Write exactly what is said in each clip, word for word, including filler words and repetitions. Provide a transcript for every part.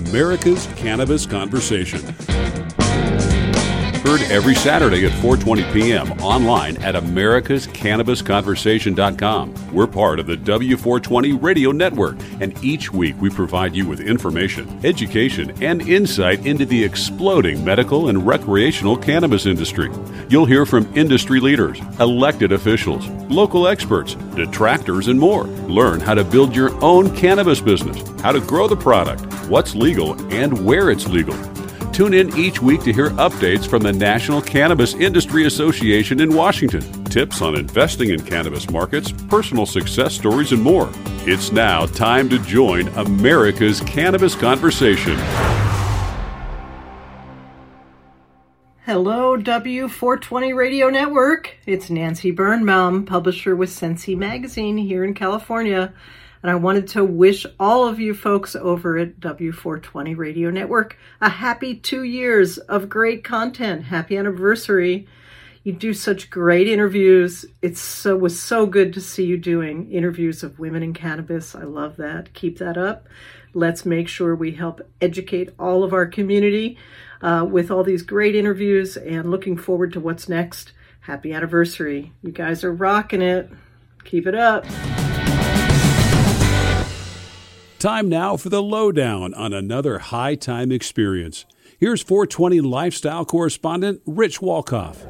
America's Cannabis Conversation. Heard every Saturday at four twenty p.m. online at americas cannabis conversation dot com. We're part of the W four twenty Radio Network, and each week we provide you with information, education, and insight into the exploding medical and recreational cannabis industry. You'll hear from industry leaders, elected officials, local experts, detractors, and more. Learn how to build your own cannabis business, how to grow the product, what's legal, and where it's legal. Tune in each week to hear updates from the National Cannabis Industry Association in Washington, tips on investing in cannabis markets, personal success stories, and more. It's now time to join America's Cannabis Conversation. Hello, W four twenty Radio Network. It's Nancy Birnbaum, publisher with Sensi Magazine here in California. And I wanted to wish all of you folks over at W four twenty Radio Network a happy two years of great content. Happy anniversary. You do such great interviews. It so, was so good to see you doing interviews of women in cannabis. I love that. Keep that up. Let's make sure we help educate all of our community uh, with all these great interviews, and looking forward to what's next. Happy anniversary. You guys are rocking it. Keep it up. Time now for the lowdown on another high time experience. Here's four twenty lifestyle correspondent Rich Walkoff.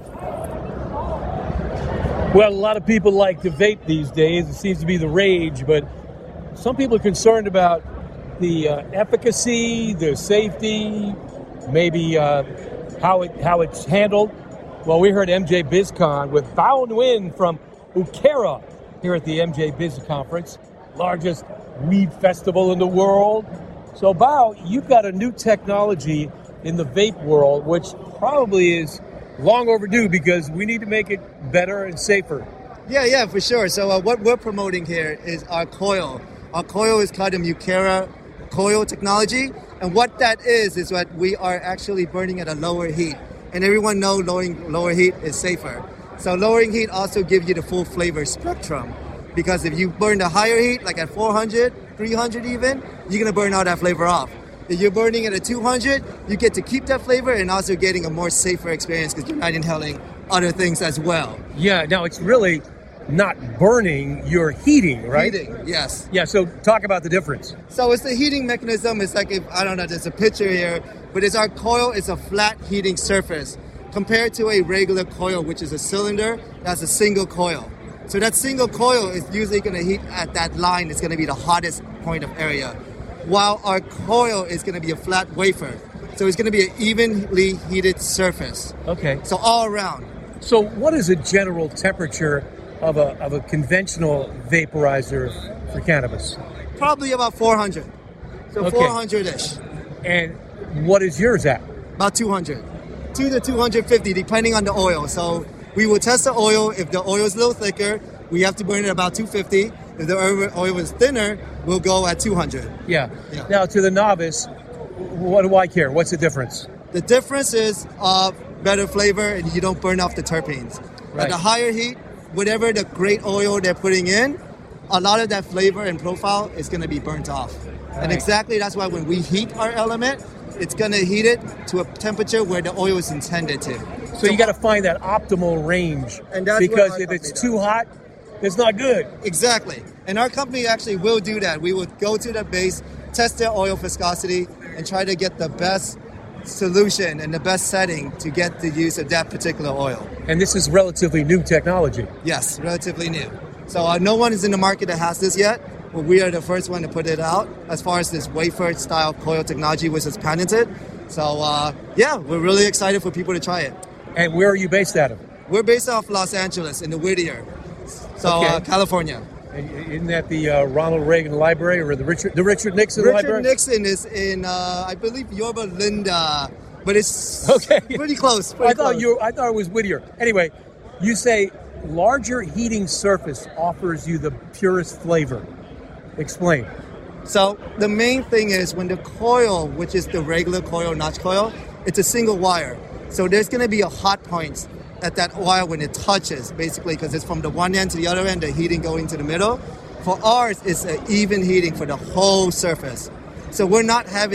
Well, a lot of people like to vape these days. It seems to be the rage, but some people are concerned about the uh, efficacy, the safety, maybe uh, how it how it's handled. Well, we heard M J BizCon with Downwind from Ukera here at the M J Biz Conference, largest weed festival in the world. So, Bao, you've got a new technology in the vape world, which probably is long overdue because we need to make it better and safer. Yeah, yeah, for sure. So uh, what we're promoting here is our coil. Our coil is called the Ukera coil technology. And what that is, is that we are actually burning at a lower heat. And everyone knows lowering lower heat is safer. So lowering heat also gives you the full flavor spectrum. Because if you burn the higher heat, like at four hundred, three hundred even, you're going to burn all that flavor off. If you're burning at a two hundred, you get to keep that flavor and also getting a more safer experience because you're not inhaling other things as well. Yeah, now it's really not burning, you're heating, right? Heating, yes. Yeah, so talk about the difference. So it's the heating mechanism. It's like, if I don't know, there's a picture here, but it's our coil is a flat heating surface compared to a regular coil, which is a cylinder that's a single coil. So that single coil is usually going to heat at that line. It's going to be the hottest point of area. While our coil is going to be a flat wafer. So it's going to be an evenly heated surface. Okay. So all around. So what is a general temperature of a of a conventional vaporizer for cannabis? Probably about four hundred. So okay. four hundred-ish. And what is yours at? About two hundred. two to two fifty, depending on the oil. So we will test the oil. If the oil is a little thicker, we have to burn it about two fifty. If the oil is thinner, we'll go at two hundred. Yeah. yeah. Now, to the novice, what do I care? What's the difference? The difference is uh, better flavor, and you don't burn off the terpenes. Right. At the higher heat, whatever the great oil they're putting in, a lot of that flavor and profile is going to be burnt off. Right. And exactly that's why when we heat our element, it's going to heat it to a temperature where the oil is intended to. So, so you got to find that optimal range. And that's because if it's does. too hot, it's not good. Exactly. And our company actually will do that. We would go to the base, test their oil viscosity, and try to get the best solution and the best setting to get the use of that particular oil. And this is relatively new technology. Yes, relatively new. So uh, no one is in the market that has this yet. Well, we are the first one to put it out as far as this wafer-style coil technology, which is patented. So, uh, yeah, we're really excited for people to try it. And where are you based out of? We're based off Los Angeles in the Whittier, so okay. uh, California. And isn't that the uh, Ronald Reagan Library or the Richard the Richard Nixon Richard Library? Richard Nixon is in, uh, I believe, Yorba Linda, but it's okay. pretty close. Pretty I thought close. you. I thought it was Whittier. Anyway, you say larger heating surface offers you the purest flavor. Explain. So the main thing is when the coil, which is the regular coil, notch coil, it's a single wire. So there's going to be a hot point at that wire when it touches, basically, because it's from the one end to the other end, the heating going to the middle. For ours, it's an even heating for the whole surface. So we're not having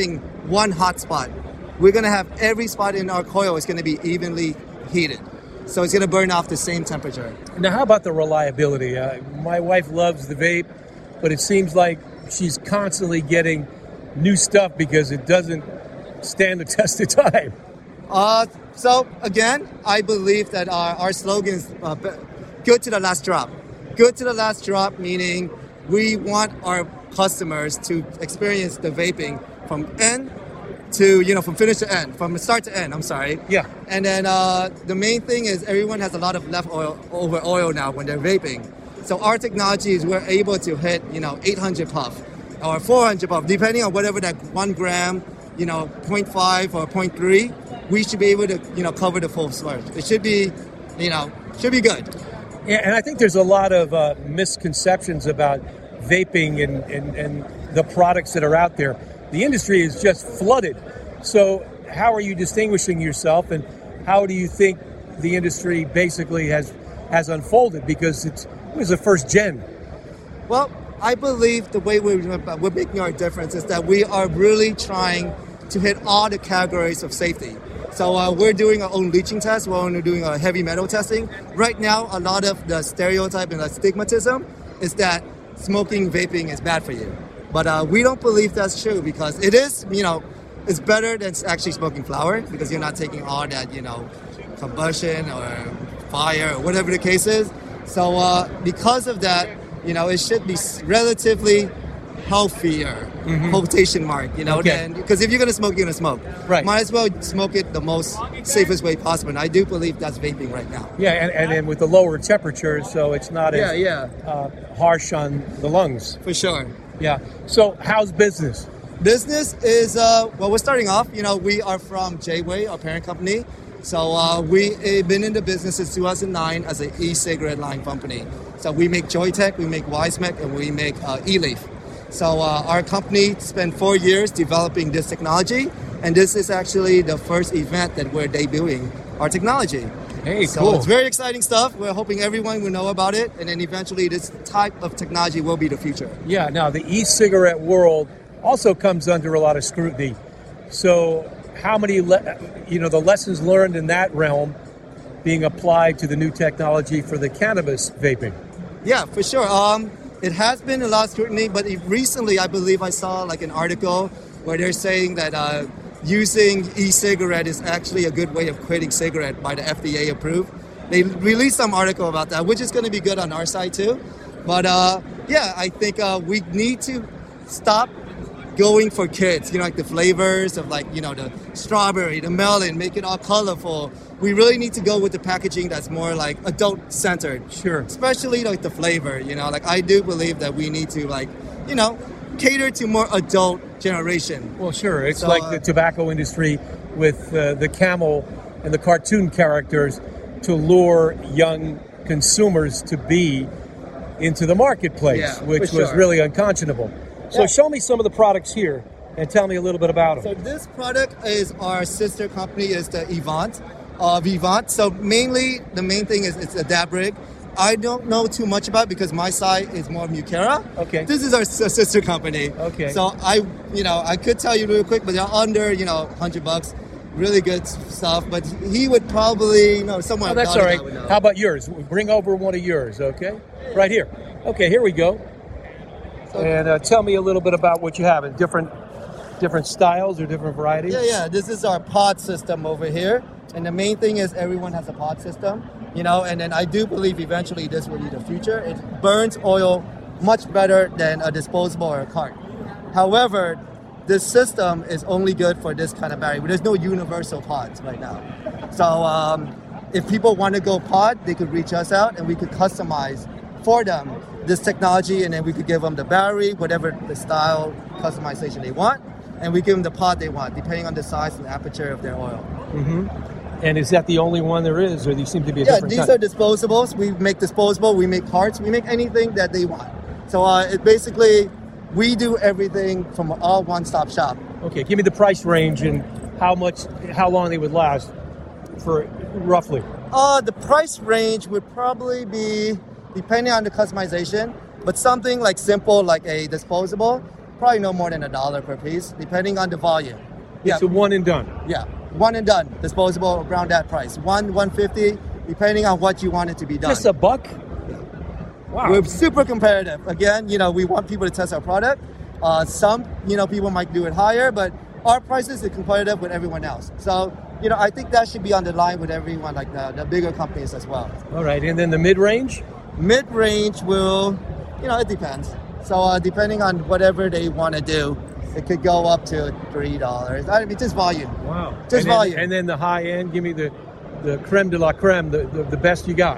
one hot spot. We're going to have every spot in our coil is going to be evenly heated. So it's going to burn off the same temperature. Now, how about the reliability? Uh, my wife loves the vape, but it seems like she's constantly getting new stuff because it doesn't stand the test of time. Uh, so, again, I believe that our, our slogan is uh, good to the last drop. Good to the last drop, meaning we want our customers to experience the vaping from end to, you know, from finish to end, from start to end, I'm sorry. Yeah. And then uh, the main thing is everyone has a lot of left oil over oil now when they're vaping. So our technology is we're able to hit, you know, eight hundred puff or four hundred puff, depending on whatever that one gram, you know, zero point five or zero point three, we should be able to, you know, cover the full slurge. It should be, you know, should be good. Yeah, and I think there's a lot of uh, misconceptions about vaping and, and, and the products that are out there. The industry is just flooded. So how are you distinguishing yourself, and how do you think the industry basically has has unfolded? Because it's, it was the first gen. Well, I believe the way we're, we're making our difference is that we are really trying to hit all the categories of safety. So uh, we're doing our own leaching test. We're only doing our heavy metal testing. Right now, a lot of the stereotype and the stigmatism is that smoking, vaping is bad for you. But uh, we don't believe that's true, because it is, you know, it's better than actually smoking flower, because you're not taking all that, you know, combustion or fire or whatever the case is. So uh, because of that, you know, it should be relatively healthier, mm-hmm. quotation mark, you know, okay. because if you're going to smoke, you're going to smoke. Right. Might as well smoke it the most safest way possible. And I do believe that's vaping right now. Yeah, and, and then with the lower temperatures, so it's not yeah, as yeah. Uh, harsh on the lungs. For sure. Yeah. So how's business? Business is, uh, well, we're starting off, you know, we are from J-Way, our parent company. So uh, we've been in the business since two thousand nine as an e-cigarette line company. So we make Joytech, we make Wismec, and we make uh, eLeaf. So uh, our company spent four years developing this technology, and this is actually the first event that we're debuting our technology. Hey, so cool. It's very exciting stuff. We're hoping everyone will know about it, and then eventually this type of technology will be the future. Yeah, now the e-cigarette world also comes under a lot of scrutiny. So how many, le- you know, the lessons learned in that realm being applied to the new technology for the cannabis vaping? Yeah, for sure. Um, it has been a lot of scrutiny, but recently I believe I saw like an article where they're saying that uh, using e-cigarette is actually a good way of quitting cigarette by the F D A approved. They released some article about that, which is going to be good on our side too. But uh, yeah, I think uh, we need to stop going for kids, you know, like the flavors of like, you know, the strawberry, the melon, make it all colorful. We really need to go with the packaging that's more like adult-centered. Sure. Especially like the flavor, you know, like I do believe that we need to like, you know, cater to more adult generation. Well, sure. It's so, like uh, the tobacco industry with uh, the camel and the cartoon characters to lure young consumers to be into the marketplace, yeah, which sure. was really unconscionable. So Yeah. show me some of the products here and tell me a little bit about them. So this product is our sister company is the Evant, uh, Vivant. So mainly the main thing is it's a dab rig. I don't know too much about it because my side is more Mucera. Okay. This is our s- sister company. Okay. So I, you know, I could tell you real quick, but they're under, you know, one hundred bucks. Really good stuff. But he would probably, you know, someone. Oh, that's about all it right. that would know. How about yours? Bring over one of yours, okay? Right here. Okay, here we go. And uh, tell me a little bit about what you have in different different styles or different varieties. Yeah, yeah. This is our pod system over here. And the main thing is everyone has a pod system, you know, and then I do believe eventually this will be the future. It burns oil much better than a disposable or a cart. However, this system is only good for this kind of battery. There's no universal pods right now. So um, if people want to go pod, they could reach us out and we could customize for them this technology, and then we could give them the battery, whatever the style customization they want, and we give them the pod they want, depending on the size and aperture of their oil. Mm-hmm. And is that the only one there is, or these seem to be a Yeah, different these type? are disposables. We make disposable, we make carts, we make anything that they want. So uh, it basically, we do everything from all one-stop shop. Okay, give me the price range and how much, how long they would last, for roughly. Uh, the price range would probably be, depending on the customization, but something like simple, like a disposable, probably no more than a dollar per piece, depending on the volume. It's Yeah. a one and done. Yeah, one and done, disposable around that price. One, one fifty, depending on what you want it to be done. Just a buck? Wow. We're super competitive. Again, you know, we want people to test our product. Uh, some, you know, people might do it higher, but our prices are competitive with everyone else. So, you know, I think that should be on the line with everyone, like the, the bigger companies as well. All right, and then the mid-range? Mid-range will, you know, it depends. So uh, depending on whatever they want to do, it could go up to three dollars. I mean, just volume. Wow. Just and then, volume. And then the high end, give me the, the creme de la creme, the, the, the best you got.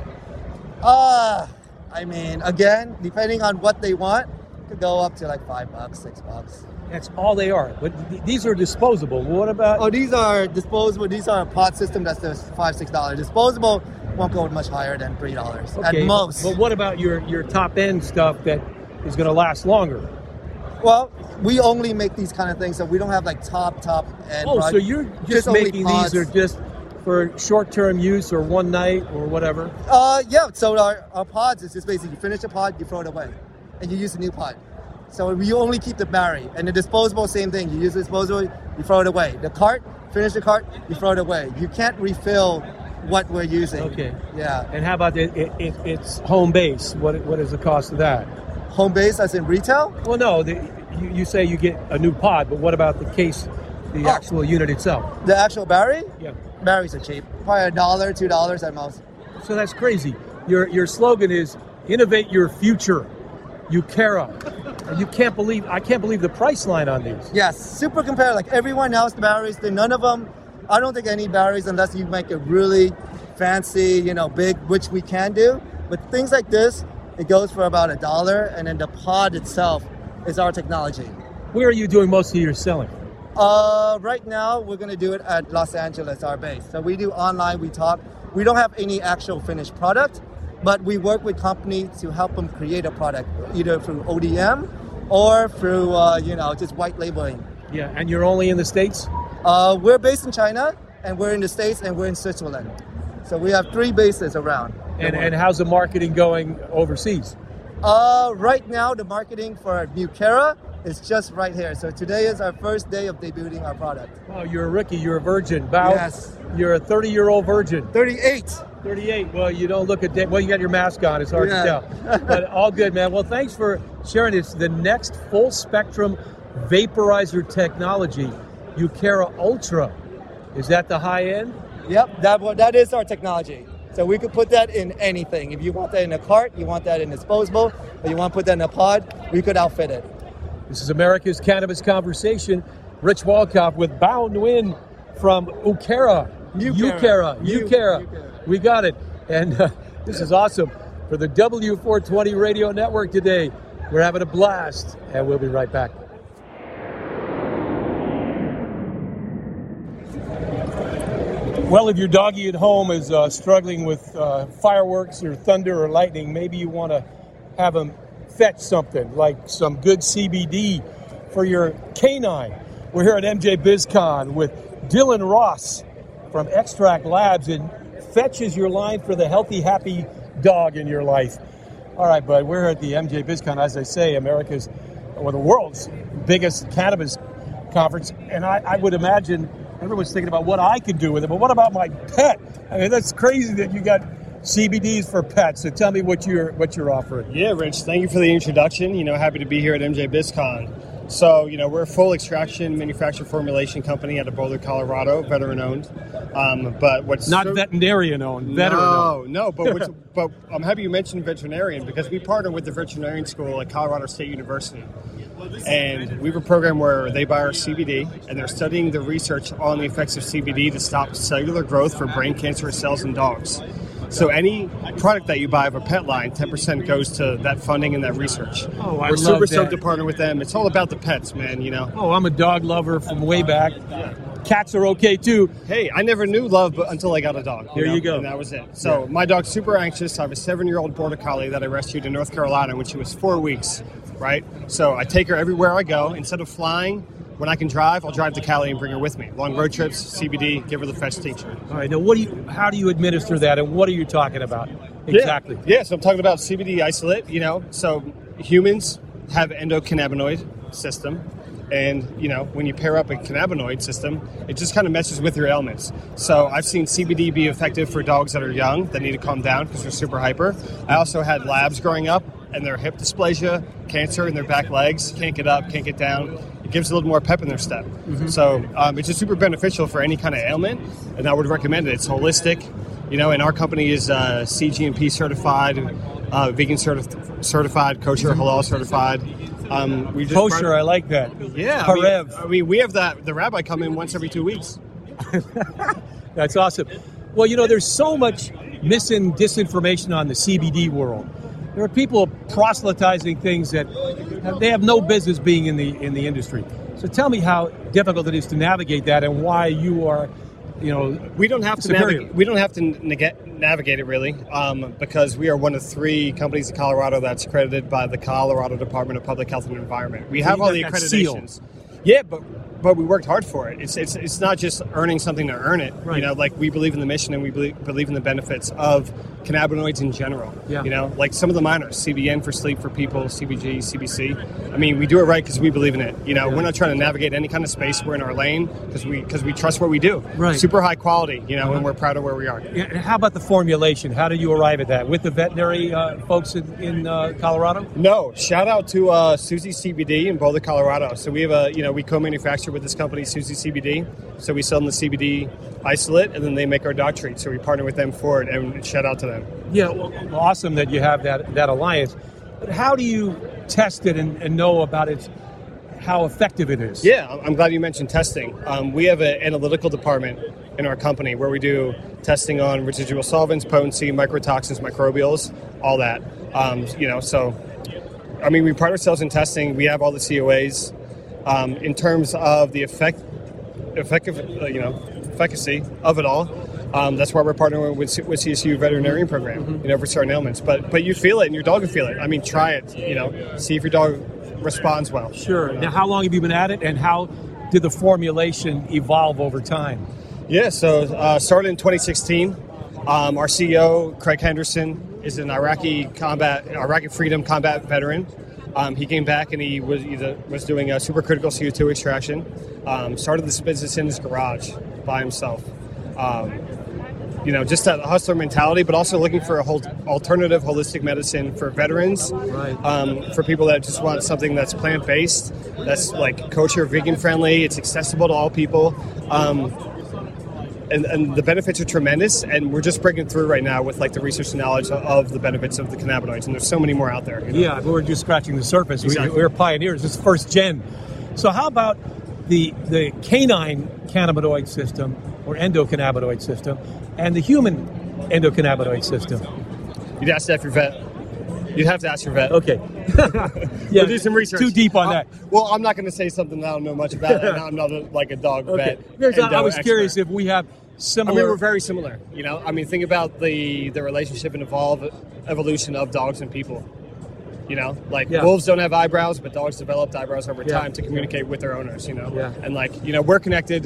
Uh, I mean, again, depending on what they want, it could go up to like five bucks, six bucks. That's all they are. But th- these are disposable. What about... Oh, these are disposable. These are a pod system that's just five, six dollars. Disposable won't go much higher than three dollars okay, at most. But what about your, your top end stuff that is going to last longer? Well, we only make these kind of things, so we don't have like top, top end. Oh, product. so you're just, Just only making pods. these are just for short-term use or one night or whatever? Uh, yeah. So our, our pods is just basically you finish a pod, you throw it away, and you use a new pod. So we only keep the battery. And the disposable, same thing. You use the disposable, you throw it away. The cart, finish the cart, you throw it away. You can't refill what we're using. Okay. Yeah. And how about it, it, it, it's home base? What What is the cost of that? Home base as in retail? Well, no. The, you, you say you get a new pod, but what about the case, the Oh. actual unit itself? The actual battery? Yeah. Batteries are cheap. Probably a dollar, two dollars at most. So that's crazy. Your your slogan is innovate your future. Eucara. You can't believe I can't believe the price line on these. Yes, super competitive. Like everyone else, the batteries, they, none of them, I don't think any batteries, unless you make it really fancy, you know, big, which we can do. But things like this, it goes for about a dollar, and then the pod itself is our technology. Where are you doing most of your selling? Uh, right now, we're going to do it at Los Angeles, our base. So we do online, we talk. We don't have any actual finished product, but we work with companies to help them create a product, either through O D M or through, uh, you know, just white labeling. Yeah, and you're only in the States? Uh, we're based in China, and we're in the States, and we're in Switzerland. So we have three bases around. And and how's the marketing going overseas? Uh, right now, the marketing for Eucara is just right here. So today is our first day of debuting our product. Oh, you're a rookie. You're a virgin. Bao, Yes. You're a thirty-year-old virgin. thirty-eight. thirty-eight. Well, you don't look a day. Well, you got your mask on. It's hard Yeah. to tell. But all good, man. Well, thanks for sharing this. The next full spectrum vaporizer technology, Eucara Ultra. Is that the high end? Yep, that one- that is our technology. So we could put that in anything. If you want that in a cart, you want that in disposable, or you want to put that in a pod, we could outfit it. This is America's Cannabis Conversation. Rich Walkoff with Bao Nguyen from Eucara. Eucara. Eucara. Eu- Eucara. Eucara. We got it. And uh, this is awesome. For the W four twenty Radio Network today, we're having a blast, and we'll be right back. Well, if your doggy at home is uh, struggling with uh, fireworks or thunder or lightning, maybe you want to have him fetch something like some good C B D for your canine. We're here at M J BizCon with Dylan Ross from Extract Labs, and Fetch is your line for the healthy, happy dog in your life. All right, bud, we're here at the M J BizCon, as I say, America's, or the world's biggest cannabis conference, and I, I would imagine everyone's thinking about what I could do with it, but what about my pet? I mean, that's crazy that you got C B Ds for pets. So tell me what you're what you're offering. Yeah, Rich, thank you for the introduction. You know, happy to be here at M J BizCon. So, you know, we're a full extraction manufacturer formulation company out of Boulder, Colorado, veteran owned. Um, but what's Not so- veterinarian owned, veteran no, owned. no, but what's, but I'm happy you mentioned veterinarian because we partner with the veterinarian school at Colorado State University. And we have a program where they buy our C B D and they're studying the research on the effects of C B D to stop cellular growth for brain cancerous cells in dogs. So any product that you buy of a pet line, ten percent goes to that funding and that research. Oh, I We're love super that. stoked to partner with them. It's all about the pets, man, you know. Oh, I'm a dog lover from way back. Cats are okay too. Hey, I never knew love but until I got a dog. There know? you go. And that was it. So my dog's super anxious. I have a seven-year-old Border Collie that I rescued in North Carolina when she was four weeks, right? So I take her everywhere I go. Instead of flying, when I can drive, I'll drive to Cali and bring her with me. Long road trips, C B D, give her the Fetch tincture. All right, now what do you? How do you administer that, and what are you talking about exactly? Yeah, yeah, so I'm talking about C B D isolate, you know. So humans have endocannabinoid system. And, you know, when you pair up a cannabinoid system, it just kind of messes with your ailments. So I've seen C B D be effective for dogs that are young, that need to calm down because they're super hyper. I also had labs growing up, and their hip dysplasia, cancer in their back legs, can't get up, can't get down. It gives a little more pep in their step. Mm-hmm. So um, it's just super beneficial for any kind of ailment, and I would recommend it. It's holistic, you know, and our company is uh, C G M P certified, uh, vegan certi- certified, kosher, halal certified. Um, we just kosher, brought, I like that. Yeah, Karev. I mean, I mean, we have that. The rabbi come in once every two weeks. That's awesome. Well, you know, there's so much missing disinformation on the C B D world. There are people proselytizing things that have, they have no business being in the in the industry. So tell me how difficult it is to navigate that, and why you are, you know, we don't have to navigate. We don't have to navigate. navigate it really um, because we are one of three companies in Colorado that's accredited by the Colorado Department of Public Health and Environment. We have all the accreditations. Yeah, but but we worked hard for it. It's it's it's not just earning something to earn it. Right. You know, like we believe in the mission and we believe, believe in the benefits of cannabinoids in general. Yeah. You know, like some of the minors, C B N for sleep for people, C B G, C B C. I mean, we do it right because we believe in it. You know, yeah. We're not trying to navigate any kind of space. We're in our lane because we because we trust what we do. Right. Super high quality. You know, and we're proud of where we are. Yeah, and how about the formulation? How did you arrive at that? With the veterinary uh, folks in, in uh, Colorado? No. Shout out to uh, Susie C B D in Boulder, Colorado. So we have a, you know, we co-manufacture with this company, Susie C B D. So we sell them the C B D isolate, and then they make our dog treats. So we partner with them for it, and shout out to them. Yeah, well, awesome that you have that that alliance. But how do you test it and, and know about its how effective it is? Yeah, I'm glad you mentioned testing. Um, we have an analytical department in our company where we do testing on residual solvents, potency, microtoxins, microbials, all that. Um, you know, so I mean, we pride ourselves in testing. We have all the C O As. Um, in terms of the effect, effective, uh, you know, efficacy of it all, um, that's why we're partnering with, with C S U veterinarian program, mm-hmm. you know, for certain ailments. But but you feel it, and your dog will feel it. I mean, try it. You know, see if your dog responds well. Sure. Now, how long have you been at it, and how did the formulation evolve over time? Yeah. So uh, started in twenty sixteen. Um, our C E O, Craig Henderson, is an Iraqi combat, Iraqi freedom combat veteran. Um, he came back and he was he was doing a supercritical C O two extraction. Um, started this business in his garage by himself. Um, you know, just that hustler mentality, but also looking for a whole alternative holistic medicine for veterans, right. um, for people that just want something that's plant-based, that's like kosher, vegan-friendly, it's accessible to all people. Um, And, and the benefits are tremendous, and we're just breaking through right now with like the research and knowledge of the benefits of the cannabinoids, and there's so many more out there. You know? Yeah, but we're just scratching the surface. Exactly. We, we're pioneers. This is first gen. So how about the the canine cannabinoid system or endocannabinoid system and the human endocannabinoid system? You'd ask to ask your vet. You'd have to ask your vet. Okay. Yeah, we'll do some research. Too deep on uh, that. Well, I'm not going to say something that I don't know much about. And I'm not a, like a dog okay. vet. I was curious if we have similar. I mean, we're very similar. You know, I mean, think about the the relationship and evolve evolution of dogs and people. You know, like yeah. wolves don't have eyebrows, but dogs developed eyebrows over yeah. time to communicate with their owners. You know, yeah. and like you know, we're connected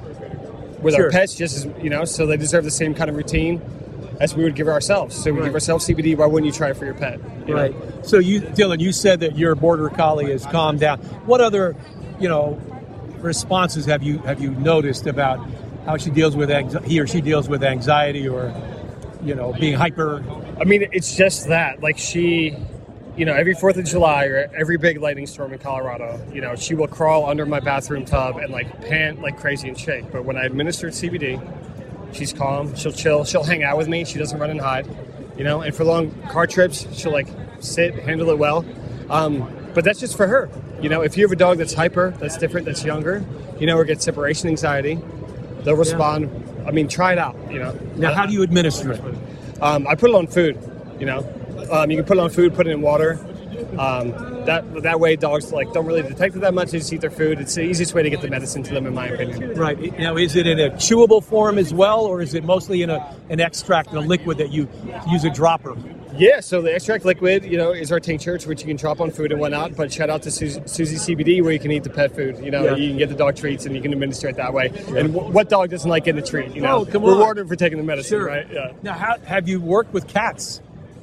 with sure. our pets just as you know, so they deserve the same kind of routine as we would give ourselves. So we right. give ourselves C B D. Why wouldn't you try it for your pet? You right. know? So you, Dylan, you said that your border collie has calmed down. What other, you know, responses have you have you noticed about how she deals with anxiety, he or she deals with anxiety, or you know, being hyper? I mean, it's just that. Like she, you know, every Fourth of July or every big lightning storm in Colorado, you know, she will crawl under my bathroom tub and like pant like crazy and shake. But when I administered C B D, she's calm. She'll chill. She'll hang out with me. She doesn't run and hide. You know, and for long car trips, she'll like sit, handle it well. Um, but that's just for her. You know, if you have a dog that's hyper, that's different, that's younger, you know, or gets separation anxiety, they'll respond. Yeah. I mean, try it out. You know. Now, how do you administer it? Um, I put it on food. You know, um, you can put it on food, put it in water. Um, that that way, dogs like don't really detect it that much. They just eat their food. It's the easiest way to get the medicine to them, in my opinion. Right. Now, is it in a chewable form as well, or is it mostly in a an extract, in a liquid that you use a dropper? Yeah. So the extract liquid, you know, is our tinctures, which you can drop on food and whatnot. But shout out to Susie, Susie C B D, where you can eat the pet food. You know, yeah. you can get the dog treats and you can administer it that way. Yeah. And w- what dog doesn't like getting a treat? You know, oh, come on. Reward them for taking the medicine, sure. right? Yeah. Now, how, have you worked with cats?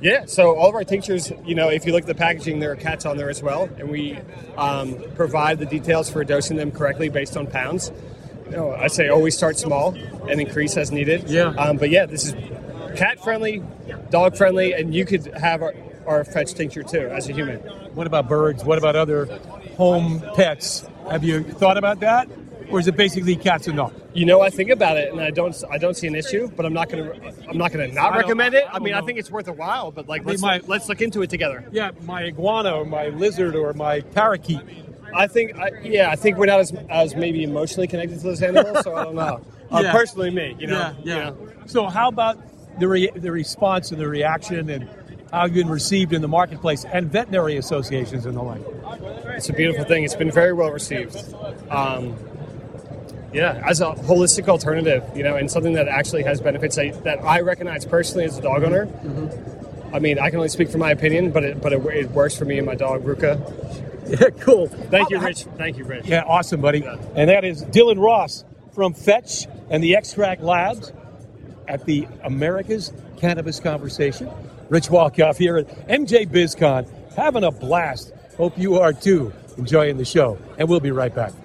Yeah, so all of our tinctures, you know, if you look at the packaging, there are cats on there as well, and we um, provide the details for dosing them correctly based on pounds. You know, I say always start small and increase as needed. Yeah. Um, but yeah, this is cat-friendly, dog-friendly, and you could have our, our Fetch tincture too as a human. What about birds? What about other home pets? Have you thought about that? Or is it basically cats and dogs? You know, I think about it, and I don't, I don't see an issue. But I'm not gonna, I'm not gonna not I recommend it. I I mean, know. I think it's worth a while. But like, mean, let's my- let's look into it together. Yeah, my iguana or my lizard or my parakeet. I think, I, yeah, I think we're not as as maybe emotionally connected to those animals. So I don't know. Uh, Yeah. Personally, me, you know. yeah, yeah. you know. So how about the re- the response and the reaction and how you've been received in the marketplace and veterinary associations and the like? It's a beautiful thing. It's been very well received. Um, yeah, as a holistic alternative, you know, and something that actually has benefits that, that I recognize personally as a dog owner. Mm-hmm. I mean, I can only speak for my opinion, but it, but it, it works for me and my dog, Ruka. Yeah, cool. Thank you, Rich. Thank you, Rich. Yeah, awesome, buddy. Yeah. And that is Dylan Ross from Fetch and the Extract Labs at the America's Cannabis Conversation. Rich Walkoff here at M J BizCon, having a blast. Hope you are too, enjoying the show. And we'll be right back.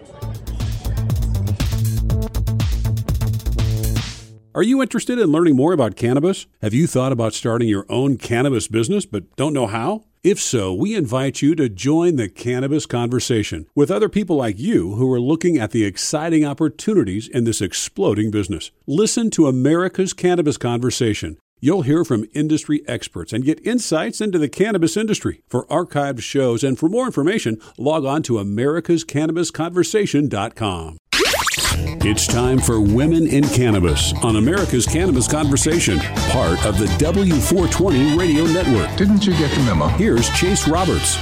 Are you interested in learning more about cannabis? Have you thought about starting your own cannabis business but don't know how? If so, we invite you to join the Cannabis Conversation with other people like you who are looking at the exciting opportunities in this exploding business. Listen to America's Cannabis Conversation. You'll hear from industry experts and get insights into the cannabis industry. For archived shows and for more information, log on to americas cannabis conversation dot com. It's time for Women in Cannabis on America's Cannabis Conversation, part of the W four twenty Radio Network. Didn't you get the memo? Here's Chase Roberts.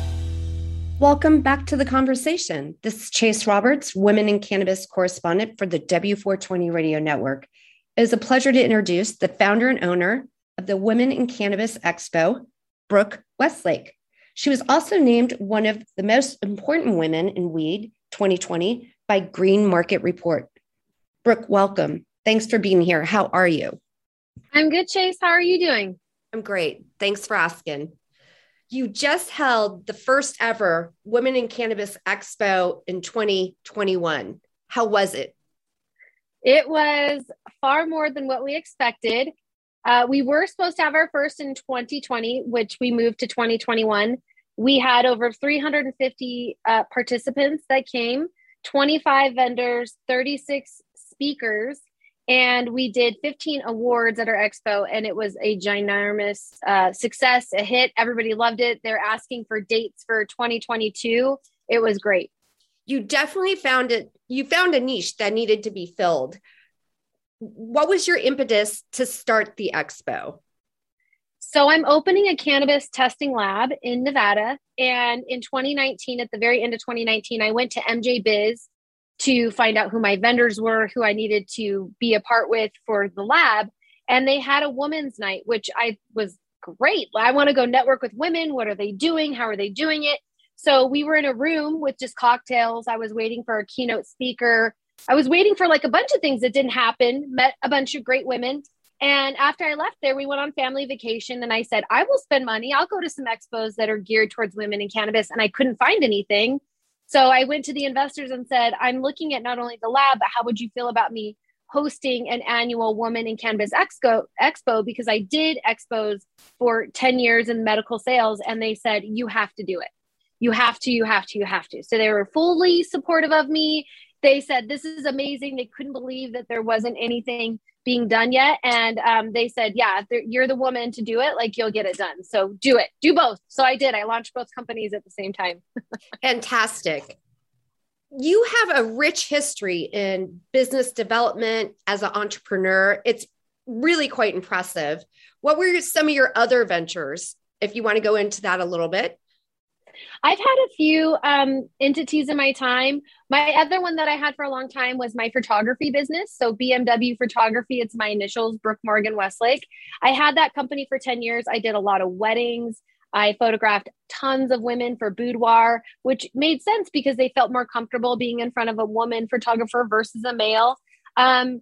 Welcome back to the conversation. This is Chase Roberts, Women in Cannabis correspondent for the W four twenty Radio Network. It is a pleasure to introduce the founder and owner of the Women in Cannabis Expo, Brooke Westlake. She was also named one of the most important women in weed twenty twenty by Green Market Report. Brooke, welcome. Thanks for being here. How are you? I'm good, Chase. How are you doing? I'm great. Thanks for asking. You just held the first ever Women in Cannabis Expo in twenty twenty-one. How was it? It was far more than what we expected. Uh, we were supposed to have our first in twenty twenty, which we moved to twenty twenty-one. We had over three hundred fifty uh, participants that came, twenty-five vendors, thirty-six speakers, and we did fifteen awards at our expo, and it was a ginormous uh, success, a hit. Everybody loved it. They're asking for dates for twenty twenty-two. It was great. You definitely found it. You found a niche that needed to be filled. What was your impetus to start the expo? So I'm opening a cannabis testing lab in Nevada. And in twenty nineteen, at the very end of twenty nineteen, I went to M J Biz to find out who my vendors were, who I needed to be a part with for the lab. And they had a women's night, which I was great. I want to go network with women. What are they doing? How are they doing it? So we were in a room with just cocktails. I was waiting for a keynote speaker. I was waiting for like a bunch of things that didn't happen, met a bunch of great women. And after I left there, we went on family vacation and I said, I will spend money. I'll go to some expos that are geared towards women in cannabis. And I couldn't find anything. So I went to the investors and said, I'm looking at not only the lab, but how would you feel about me hosting an annual Women in Cannabis Expo, expo? Because I did expos for ten years in medical sales. And they said, you have to do it. You have to, you have to, you have to. So they were fully supportive of me. They said, this is amazing. They couldn't believe that there wasn't anything being done yet. And um, they said, yeah, you're the woman to do it. Like, you'll get it done. So do it, do both. So I did. I launched both companies at the same time. Fantastic. You have a rich history in business development as an entrepreneur. It's really quite impressive. What were some of your other ventures, if you want to go into that a little bit? I've had a few um, entities in my time. My other one that I had for a long time was my photography business. So B M W Photography, it's my initials, Brooke Morgan Westlake. I had that company for ten years. I did a lot of weddings. I photographed tons of women for boudoir, which made sense because they felt more comfortable being in front of a woman photographer versus a male. Um,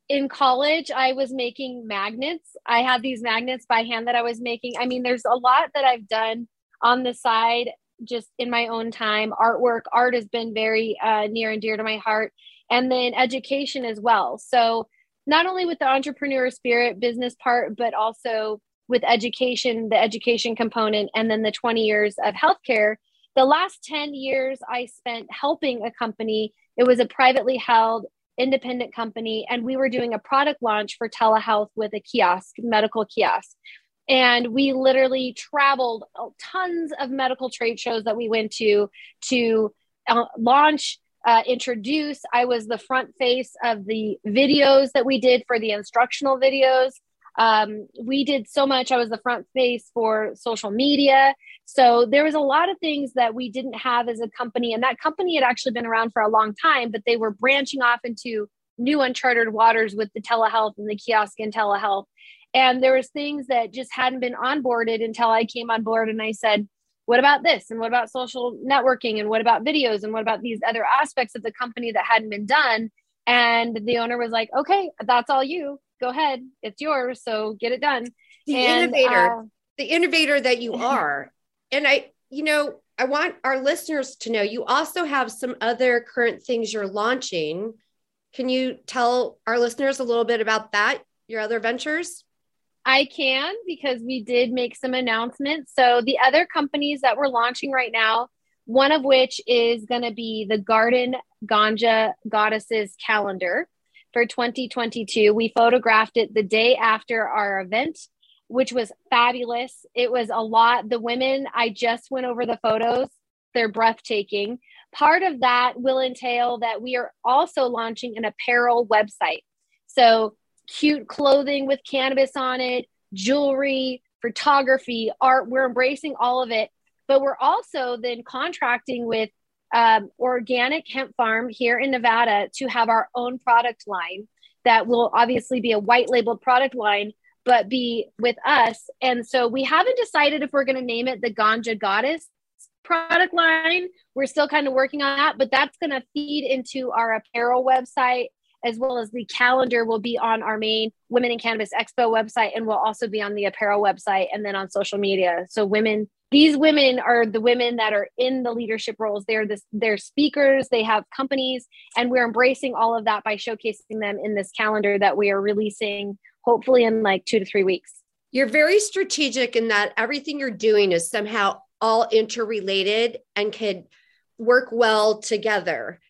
in college, I was making magnets. I had these magnets by hand that I was making. I mean, there's a lot that I've done on the side, just in my own time. Artwork, art has been very uh, near and dear to my heart. And then education as well. So not only with the entrepreneur spirit business part, but also with education, the education component, and then the twenty years of healthcare. The last ten years I spent helping a company. It was a privately held independent company, and we were doing a product launch for telehealth with a kiosk, medical kiosk. And we literally traveled tons of medical trade shows that we went to to uh, launch, uh, introduce. I was the front face of the videos that we did for the instructional videos. Um, we did so much. I was the front face for social media. So there was a lot of things that we didn't have as a company. And that company had actually been around for a long time, but they were branching off into new uncharted waters with the telehealth and the kiosk and telehealth. And there was things that just hadn't been onboarded until I came on board and I said, what about this? And what about social networking? And what about videos? And what about these other aspects of the company that hadn't been done? And the owner was like, okay, that's all you. Go ahead. It's yours. So get it done. The and, innovator, uh, the innovator that you are. And I, you know, I want our listeners to know you also have some other current things you're launching. Can you tell our listeners a little bit about that, your other ventures? I can, because we did make some announcements. So the other companies that we're launching right now, one of which is going to be the Garden Ganja Goddesses calendar for twenty twenty-two. We photographed it the day after our event, which was fabulous. It was a lot. The women, I just went over the photos. They're breathtaking. Part of that will entail that we are also launching an apparel website. So cute clothing with cannabis on it, jewelry, photography, art. We're embracing all of it. But we're also then contracting with um, Organic Hemp Farm here in Nevada to have our own product line that will obviously be a white labeled product line, but be with us. And so we haven't decided if we're going to name it the Ganja Goddess product line. We're still kind of working on that, but that's going to feed into our apparel website, as well as the calendar will be on our main Women in Cannabis Expo website, and will also be on the apparel website and then on social media. So women, these women are the women that are in the leadership roles. They're this, they're speakers, they have companies, and we're embracing all of that by showcasing them in this calendar that we are releasing hopefully in like two to three weeks. You're very strategic in that everything you're doing is somehow all interrelated and could work well together.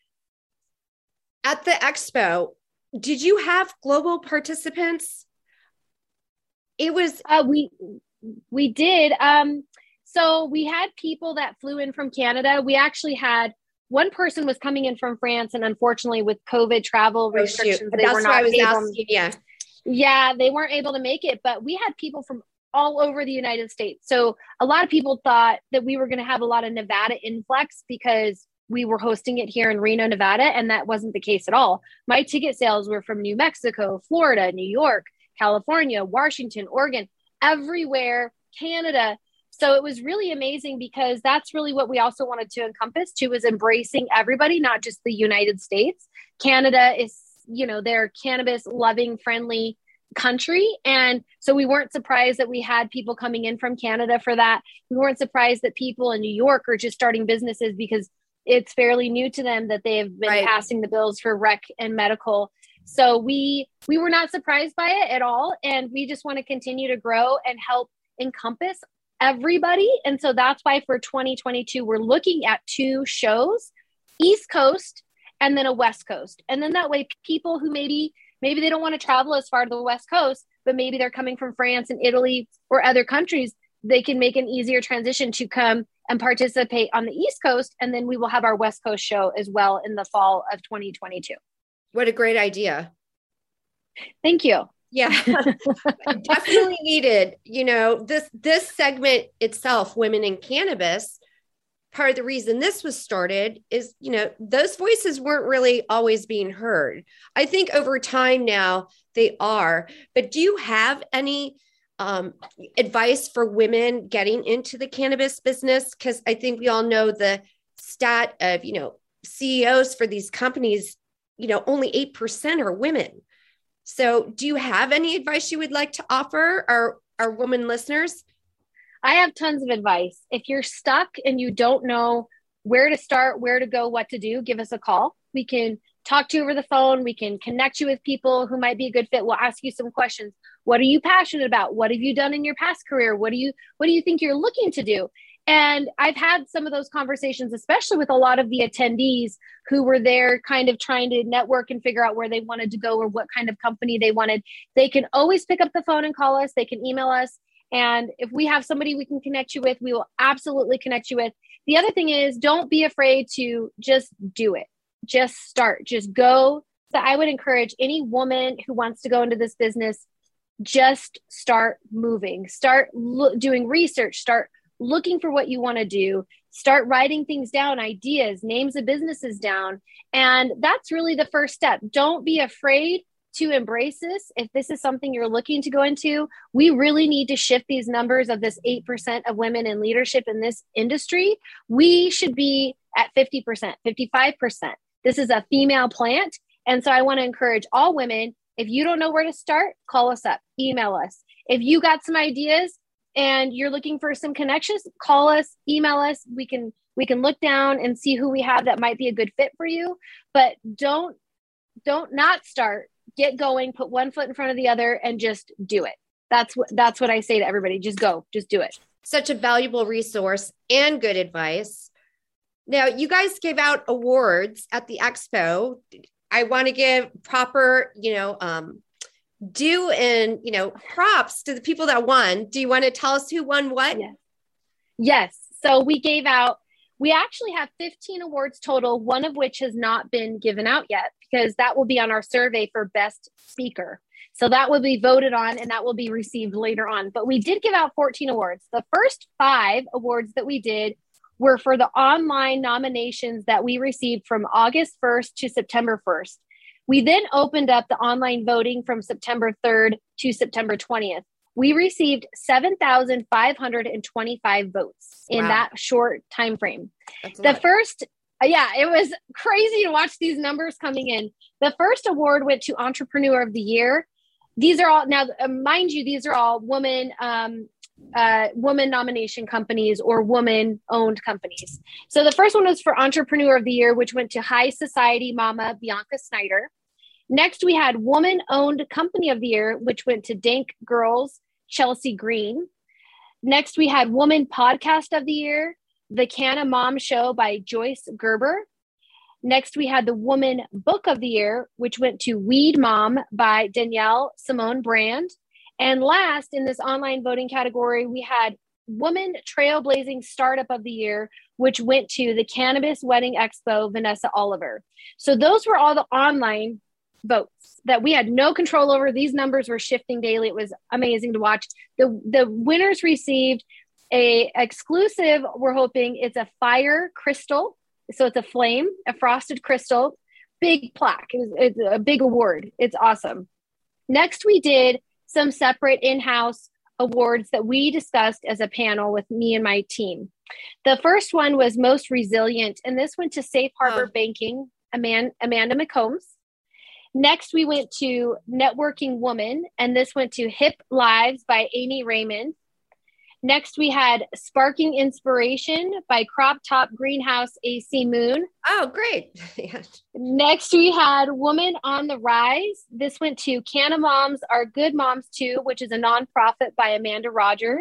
At the expo, did you have global participants? It was uh, we we did. Um, so we had people that flew in from Canada. We actually had one person was coming in from France, and unfortunately, with COVID travel restrictions, oh, they that's were not what I was able. Asking, yeah, yeah, they weren't able to make it. But we had people from all over the United States. So a lot of people thought that we were going to have a lot of Nevada influx because we were hosting it here in Reno, Nevada, and that wasn't the case at all. My ticket sales were from New Mexico, Florida, New York, California, Washington, Oregon, everywhere, Canada. So it was really amazing because that's really what we also wanted to encompass too, is embracing everybody, not just the United States. Canada is, you know, they're cannabis loving, friendly country. And so we weren't surprised that we had people coming in from Canada for that. We weren't surprised that people in New York are just starting businesses because it's fairly new to them that they have been right. passing the bills for rec and medical. So we we were not surprised by it at all. And we just want to continue to grow and help encompass everybody. And so that's why for twenty twenty-two, we're looking at two shows, East Coast and then a West Coast. And then that way people who maybe, maybe they don't want to travel as far to the West Coast, but maybe they're coming from France and Italy or other countries, they can make an easier transition to come and participate on the East Coast. And then we will have our West Coast show as well in the fall of twenty twenty-two. What a great idea. Thank you. Yeah, definitely needed. You know, this, this segment itself, Women in Cannabis, part of the reason this was started is, you know, those voices weren't really always being heard. I think over time now they are, but do you have any Um, advice for women getting into the cannabis business? Because I think we all know the stat of, you know, C E Os for these companies, you know, only eight percent are women. So do you have any advice you would like to offer our, our women listeners? I have tons of advice. If you're stuck and you don't know where to start, where to go, what to do, give us a call. We can talk to you over the phone. We can connect you with people who might be a good fit. We'll ask you some questions. What are you passionate about? What have you done in your past career? What do you, what do you think you're looking to do? And I've had some of those conversations, especially with a lot of the attendees who were there kind of trying to network and figure out where they wanted to go or what kind of company they wanted. They can always pick up the phone and call us. They can email us. And if we have somebody we can connect you with, we will absolutely connect you with. The other thing is, don't be afraid to just do it. Just start, just go. So I would encourage any woman who wants to go into this business, just start moving, start lo- doing research, start looking for what you want to do, start writing things down, ideas, names of businesses down. And that's really the first step. Don't be afraid to embrace this. If this is something you're looking to go into, we really need to shift these numbers of this eight percent of women in leadership in this industry. We should be at fifty percent, fifty-five percent. This is a female plant. And so I want to encourage all women, if you don't know where to start, call us up, email us. If you got some ideas and you're looking for some connections, call us, email us. We can, we can look down and see who we have that might be a good fit for you, but don't, don't not start, get going, put one foot in front of the other and just do it. That's what, that's what I say to everybody. Just go, just do it. Such a valuable resource and good advice. Now, you guys gave out awards at the expo. I want to give proper, you know, um, due and, you know, props to the people that won. Do you want to tell us who won what? Yes. Yes. So we gave out, we actually have fifteen awards total, one of which has not been given out yet because that will be on our survey for best speaker. So that will be voted on and that will be received later on. But we did give out fourteen awards. The first five awards that we did were for the online nominations that we received from August first to September first. We then opened up the online voting from September third to September twentieth. We received seven thousand five hundred twenty-five votes in wow. that short time frame. That's the first, yeah, it was crazy to watch these numbers coming in. The first award went to Entrepreneur of the Year. These are all, now, uh, mind you, these are all woman, um, uh, woman nomination companies or woman-owned companies. So the first one was for Entrepreneur of the Year, which went to High Society Mama Bianca Snyder. Next, we had Woman-Owned Company of the Year, which went to Dank Girls, Chelsea Green. Next, we had Woman Podcast of the Year, The Canna Mom Show by Joyce Gerber. Next, we had the Woman Book of the Year, which went to Weed Mom by Danielle Simone Brand. And last, in this online voting category, we had Woman Trailblazing Startup of the Year, which went to the Cannabis Wedding Expo, Vanessa Oliver. So those were all the online votes that we had no control over. These numbers were shifting daily. It was amazing to watch. The, the winners received a exclusive, we're hoping it's a fire crystal. So it's a flame, a frosted crystal, big plaque. It was, it's a big award. It's awesome. Next, we did some separate in-house awards that we discussed as a panel with me and my team. The first one was Most Resilient, and this went to Safe Harbor oh. Banking, Amanda, Amanda McCombs. Next, we went to Networking Woman, and this went to Hip Lives by Amy Raymond. Next, we had Sparking Inspiration by Crop Top Greenhouse A C Moon. Oh, great. Yeah. Next, we had Woman on the Rise. This went to Canna Moms Are Good Moms Too, which is a nonprofit by Amanda Rogers.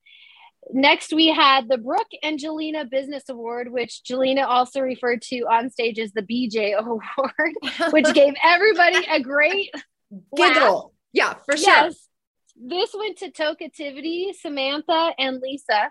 Next, we had the Brooke and Jelena Business Award, which Jelena also referred to on stage as the B J Award, which gave everybody a great giggle. laugh. Yeah, for sure. Yes. This went to Tokativity, Samantha, and Lisa.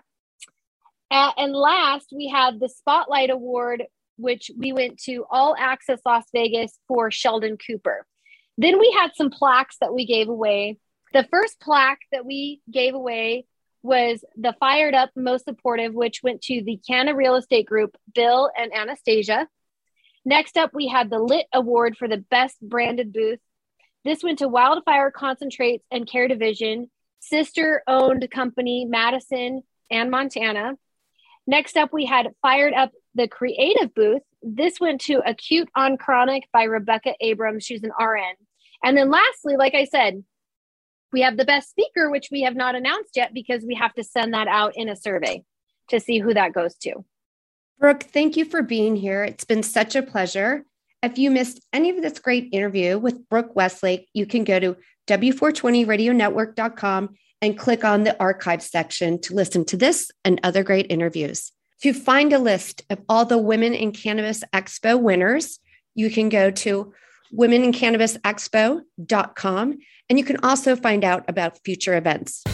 Uh, and last, we had the Spotlight Award, which we went to All Access Las Vegas for Sheldon Cooper. Then we had some plaques that we gave away. The first plaque that we gave away was the Fired Up Most Supportive, which went to the Canna Real Estate Group, Bill and Anastasia. Next up, we had the Lit Award for the Best Branded Booth. This went to Wildfire Concentrates and Care Division, sister-owned company, Madison and Montana. Next up, we had Fired Up the Creative Booth. This went to Acute on Chronic by Rebecca Abrams. She's an R N. And then lastly, like I said, we have the best speaker, which we have not announced yet because we have to send that out in a survey to see who that goes to. Brooke, thank you for being here. It's been such a pleasure. If you missed any of this great interview with Brooke Westlake, you can go to W four twenty radio network dot com and click on the archive section to listen to this and other great interviews. To find a list of all the Women in Cannabis Expo winners, you can go to women in cannabis expo dot com, and you can also find out about future events.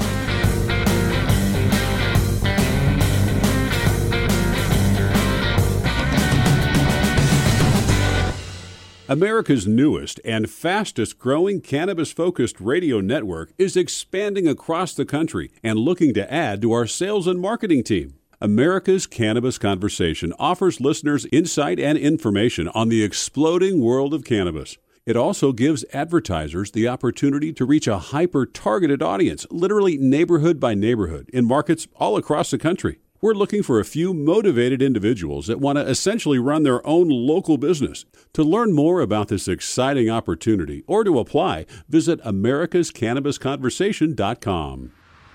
America's newest and fastest growing cannabis-focused radio network is expanding across the country and looking to add to our sales and marketing team. America's Cannabis Conversation offers listeners insight and information on the exploding world of cannabis. It also gives advertisers the opportunity to reach a hyper-targeted audience, literally neighborhood by neighborhood, in markets all across the country. We're looking for a few motivated individuals that want to essentially run their own local business. To learn more about this exciting opportunity or to apply, visit americas cannabis conversation dot com.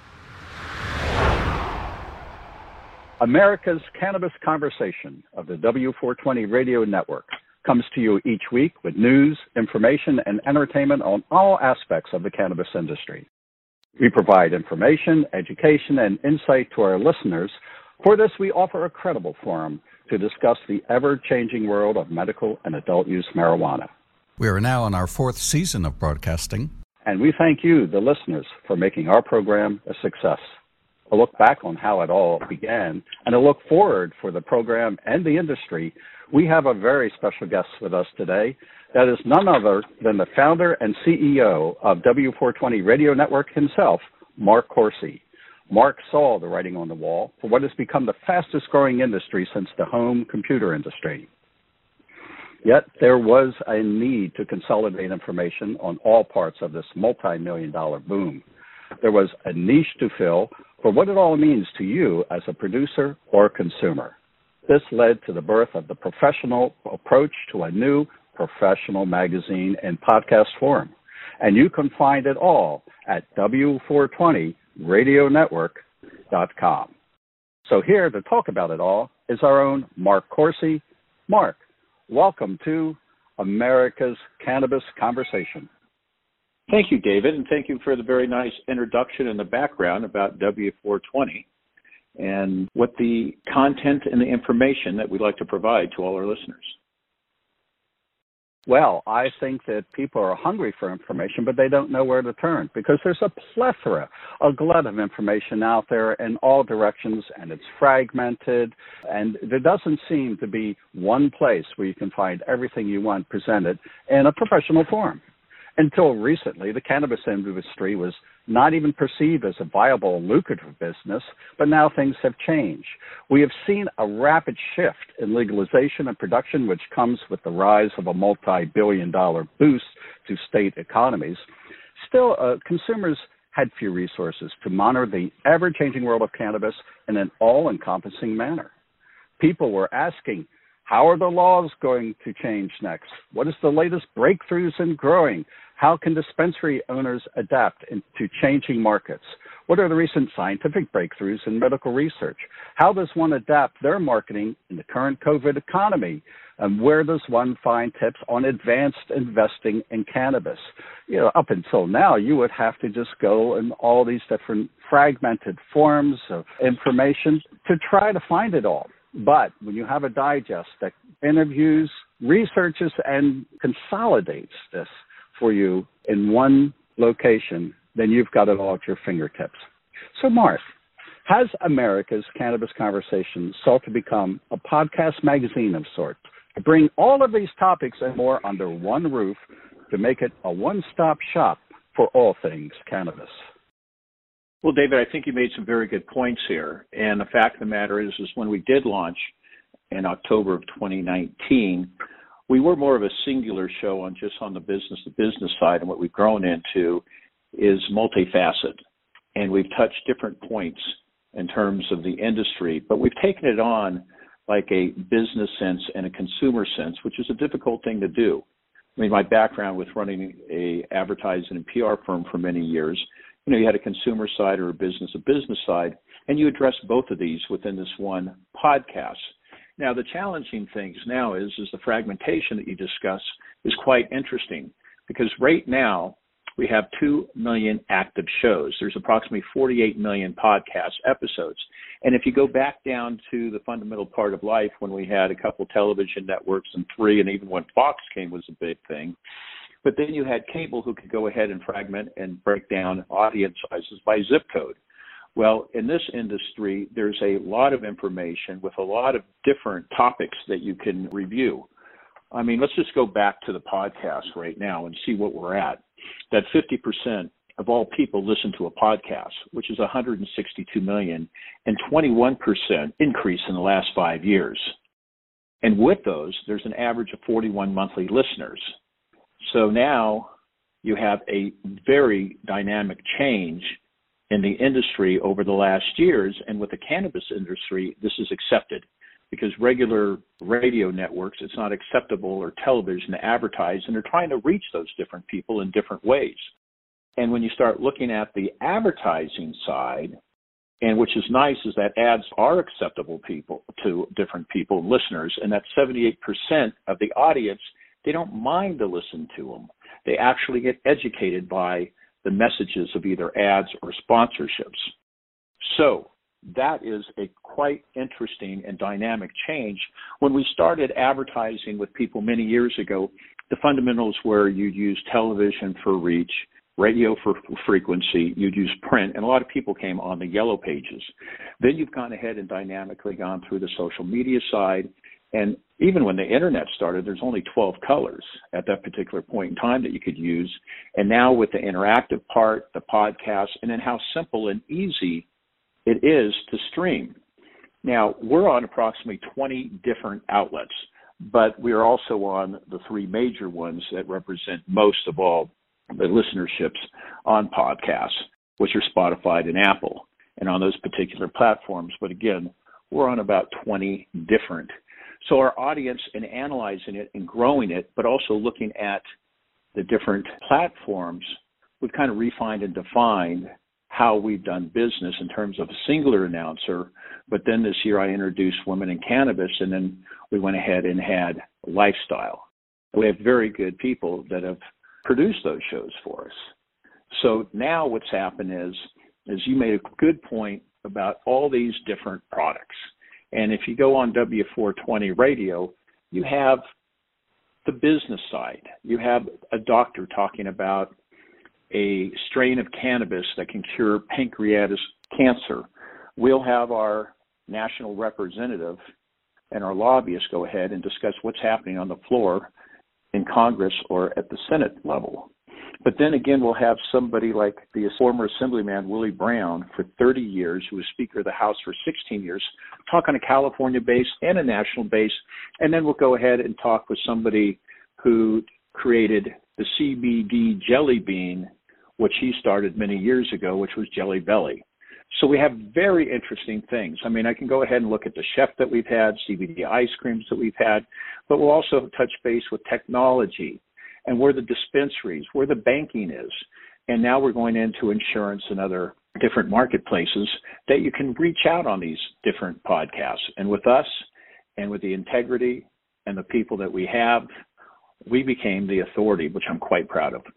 America's Cannabis Conversation of the W four twenty Radio Network comes to you each week with news, information, and entertainment on all aspects of the cannabis industry. We provide information, education, and insight to our listeners. For this, we offer a credible forum to discuss the ever-changing world of medical and adult-use marijuana. We are now on our fourth season of broadcasting. And we thank you, the listeners, for making our program a success. A look back on how it all began and a look forward for the program and the industry, we have a very special guest with us today. That is none other than the founder and C E O of W four twenty Radio Network himself, Mark Corsi. Mark saw the writing on the wall for what has become the fastest growing industry since the home computer industry. Yet there was a need to consolidate information on all parts of this multi-million dollar boom. There was a niche to fill for what it all means to you as a producer or consumer. This led to the birth of the professional approach to a new professional magazine and podcast forum. And you can find it all at W four twenty radio network dot com. So here to talk about it all is our own Mark Corsi. Mark, welcome to America's Cannabis Conversation. Thank you, David, and thank you for the very nice introduction and the background about W four twenty and what the content and the information that we'd like to provide to all our listeners. Well, I think that people are hungry for information, but they don't know where to turn because there's a plethora, a glut of information out there in all directions, and it's fragmented, and there doesn't seem to be one place where you can find everything you want presented in a professional forum. Until recently, the cannabis industry was not even perceived as a viable, lucrative business, but now things have changed. We have seen a rapid shift in legalization and production, which comes with the rise of a multi-billion dollar boost to state economies. Still, uh, consumers had few resources to monitor the ever-changing world of cannabis in an all-encompassing manner. People were asking, how are the laws going to change next? What is the latest breakthroughs in growing? How can dispensary owners adapt to changing markets? What are the recent scientific breakthroughs in medical research? How does one adapt their marketing in the current COVID economy? And where does one find tips on advanced investing in cannabis? You know, up until now, you would have to just go in all these different fragmented forms of information to try to find it all. But when you have a digest that interviews, researches, and consolidates this for you in one location, then you've got it all at your fingertips. So, Mark, has America's Cannabis Conversation sought to become a podcast magazine of sorts, to bring all of these topics and more under one roof, to make it a one-stop shop for all things cannabis? Well, David, I think you made some very good points here. And the fact of the matter is, is when we did launch in October of twenty nineteen, we were more of a singular show on just on the business, the business side. And what we've grown into is multifaceted. And we've touched different points in terms of the industry, but we've taken it on like a business sense and a consumer sense, which is a difficult thing to do. I mean, my background with running a advertising and P R firm for many years, you know, you had a consumer side or a business, a business side, and you address both of these within this one podcast. Now, the challenging things now is, is the fragmentation that you discuss is quite interesting, because right now we have two million active shows. There's approximately forty-eight million podcast episodes. And if you go back down to the fundamental part of life when we had a couple television networks and three, and even when Fox came was a big thing. But then you had cable who could go ahead and fragment and break down audience sizes by zip code. Well, in this industry, there's a lot of information with a lot of different topics that you can review. I mean, let's just go back to the podcast right now and see what we're at. That fifty percent of all people listen to a podcast, which is one hundred sixty-two million, and twenty-one percent increase in the last five years. And with those, there's an average of forty-one monthly listeners. So now you have a very dynamic change in the industry over the last years, and with the cannabis industry, this is accepted, because regular radio networks, it's not acceptable, or television to advertise, and they're trying to reach those different people in different ways. And when you start looking at the advertising side, and which is nice, is that ads are acceptable people to different people, listeners, and that seventy-eight percent of the audience, they don't mind to listen to them. They actually get educated by the messages of either ads or sponsorships. So that is a quite interesting and dynamic change. When we started advertising with people many years ago, the fundamentals were you'd use television for reach, radio for frequency, you'd use print, and a lot of people came on the yellow pages. Then you've gone ahead and dynamically gone through the social media side, and even when the internet started, there's only twelve colors at that particular point in time that you could use. And now with the interactive part, the podcast, and then how simple and easy it is to stream. Now, we're on approximately twenty different outlets, but we are also on the three major ones that represent most of all the listenerships on podcasts, which are Spotify and Apple, and on those particular platforms. But again, we're on about twenty different. So our audience, in analyzing it and growing it, but also looking at the different platforms, we've kind of refined and defined how we've done business in terms of a singular announcer. But then this year I introduced Women in Cannabis, and then we went ahead and had Lifestyle. We have very good people that have produced those shows for us. So now what's happened is, is you made a good point about all these different products. And if you go on W four twenty radio, you have the business side. You have a doctor talking about a strain of cannabis that can cure pancreatic cancer. We'll have our national representative and our lobbyists go ahead and discuss what's happening on the floor in Congress or at the Senate level. But then again, we'll have somebody like the former Assemblyman Willie Brown for thirty years, who was Speaker of the House for sixteen years, talk on a California base and a national base. And then we'll go ahead and talk with somebody who created the C B D jelly bean, which he started many years ago, which was Jelly Belly. So we have very interesting things. I mean, I can go ahead and look at the chef that we've had, C B D ice creams that we've had, but we'll also touch base with technology and where the dispensaries, where the banking is. And now we're going into insurance and other different marketplaces that you can reach out on these different podcasts. And with us and with the integrity and the people that we have, we became the authority, which I'm quite proud of.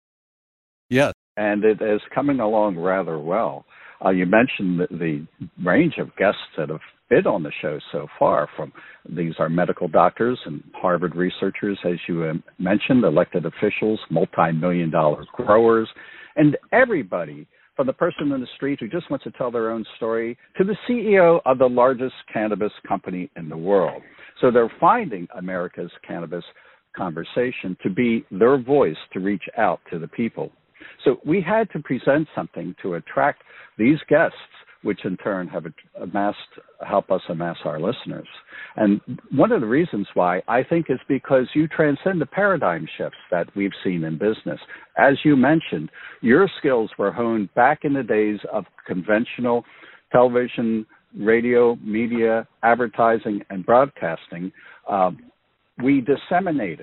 Yes. And it is coming along rather well. Uh, you mentioned the, the range of guests that have been on the show so far. From these are medical doctors and Harvard researchers, as you uh, mentioned, elected officials, multi-million dollar growers, and everybody from the person in the street who just wants to tell their own story to the C E O of the largest cannabis company in the world. So they're finding America's Cannabis Conversation to be their voice to reach out to the people. So we had to present something to attract these guests, which in turn have amassed, help us amass our listeners. And one of the reasons why, I think, is because you transcend the paradigm shifts that we've seen in business. As you mentioned, your skills were honed back in the days of conventional television, radio, media, advertising, and broadcasting. Um, we disseminated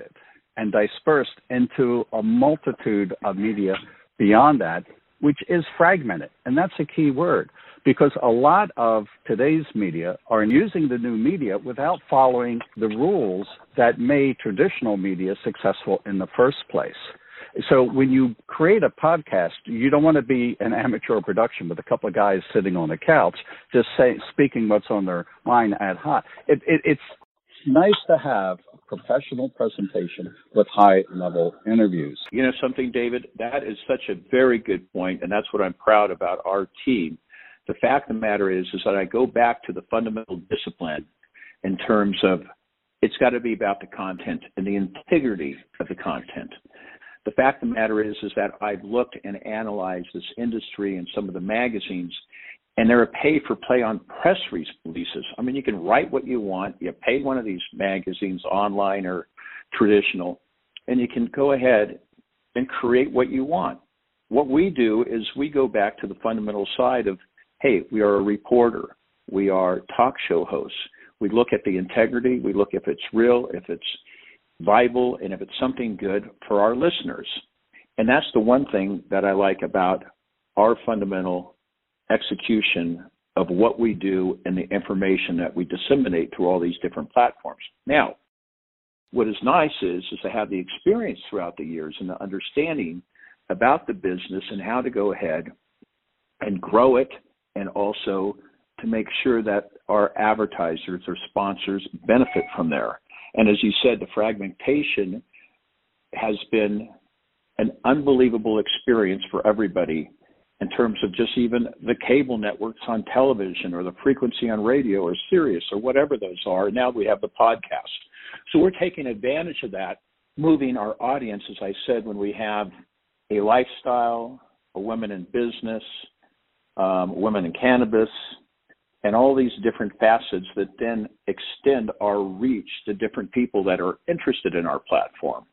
and dispersed into a multitude of media beyond that, which is fragmented. And that's a key word, because a lot of today's media are using the new media without following the rules that made traditional media successful in the first place. So when you create a podcast, you don't want to be an amateur production with a couple of guys sitting on a couch just say, speaking what's on their mind ad hoc. It, it, it's nice to have a professional presentation with high-level interviews. You know something, David? That is such a very good point, and that's what I'm proud about our team. The fact of the matter is, is that I go back to the fundamental discipline in terms of it's got to be about the content and the integrity of the content. The fact of the matter is, is that I've looked and analyzed this industry and some of the magazines, and they're a pay-for-play on press releases. I mean, you can write what you want. You pay one of these magazines, online or traditional, and you can go ahead and create what you want. What we do is we go back to the fundamental side of, hey, we are a reporter. We are talk show hosts. We look at the integrity. We look if it's real, if it's Bible, and if it's something good for our listeners. And that's the one thing that I like about our fundamental execution of what we do and the information that we disseminate through all these different platforms. Now, what is nice is, is to have the experience throughout the years and the understanding about the business and how to go ahead and grow it, and also to make sure that our advertisers or sponsors benefit from there. And as you said, the fragmentation has been an unbelievable experience for everybody in terms of just even the cable networks on television or the frequency on radio or Sirius or whatever those are. Now we have the podcast. So we're taking advantage of that, moving our audience, as I said, when we have a lifestyle, a women in business, um, women in cannabis, and all these different facets that then extend our reach to different people that are interested in our platform.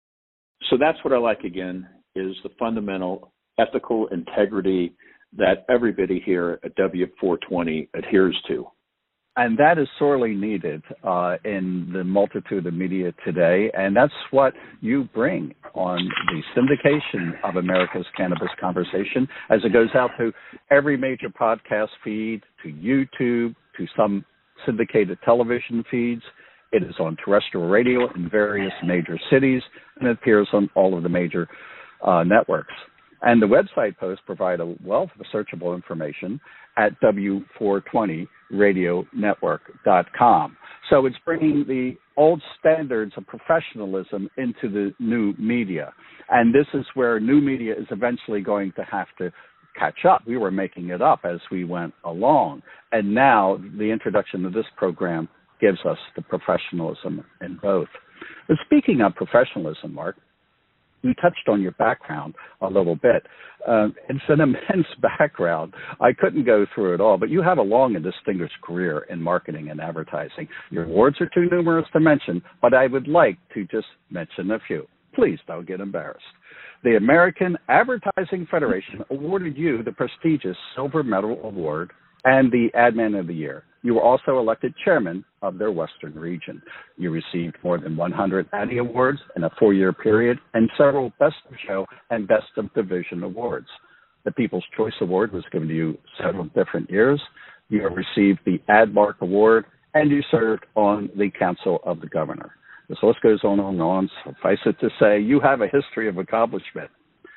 So that's what I like, again, is the fundamental ethical integrity that everybody here at W four twenty adheres to. And that is sorely needed uh, in the multitude of media today. And that's what you bring on the syndication of America's Cannabis Conversation, as it goes out to every major podcast feed, to YouTube, to some syndicated television feeds. It is on terrestrial radio in various major cities, and it appears on all of the major uh, networks. And the website posts provide a wealth of searchable information at W four twenty radio network dot com. So it's bringing the old standards of professionalism into the new media. And this is where new media is eventually going to have to catch up. We were making it up as we went along. And now the introduction of this program gives us the professionalism in both. But speaking of professionalism, Mark, you touched on your background a little bit. Uh, it's an immense background. I couldn't go through it all, but you have a long and distinguished career in marketing and advertising. Your awards are too numerous to mention, but I would like to just mention a few. Please don't get embarrassed. The American Advertising Federation awarded you the prestigious Silver Medal Award and the Adman of the Year. You were also elected chairman of their Western region. You received more than one hundred Addy Awards in a four-year period and several Best of Show and Best of Division awards. The People's Choice Award was given to you several different years. You have received the AdMark Award, and you served on the Council of the Governor. This list goes on and on. Suffice it to say, you have a history of accomplishment.